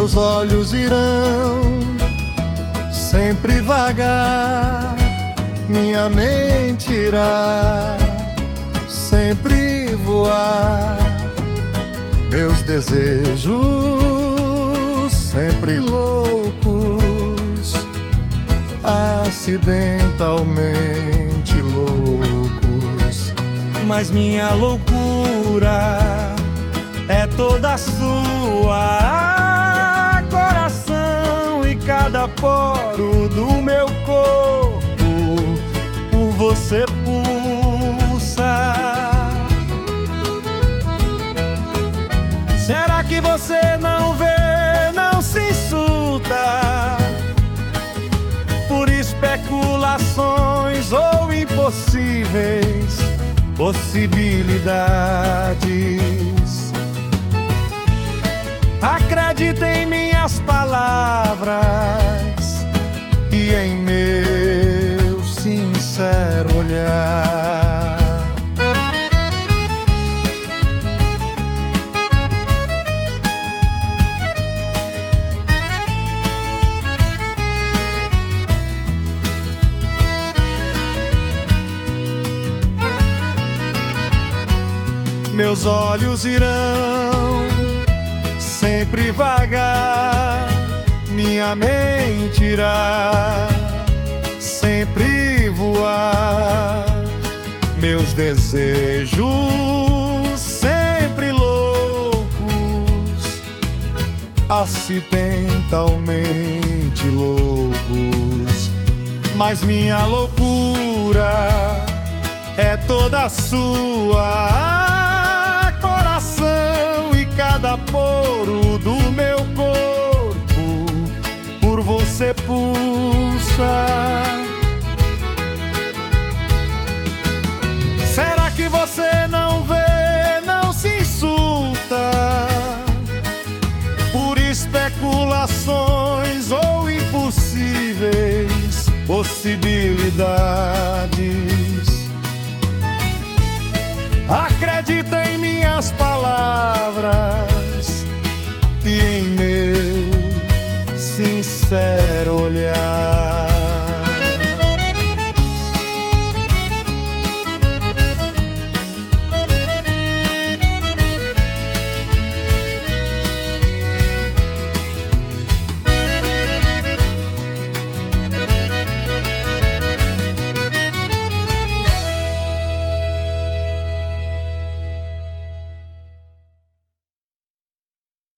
Meus olhos irão sempre vagar, minha mente irá sempre voar, meus desejos sempre loucos, acidentalmente loucos. Mas minha loucura é toda sua, coração e cada poro do meu corpo por você pulsa. Será que você não vê, não se insulta por especulações ou impossíveis possibilidades? Acredita em minhas palavras e em meu sincero olhar. Meus olhos irão sempre vagar, minha mente irá sempre voar, meus desejos sempre loucos, acidentalmente loucos. Mas minha loucura é toda sua, coração e cada poro do meu corpo por você pulsa. Será que você não vê, não se insulta por especulações ou impossíveis possibilidades? Acredita em minhas palavras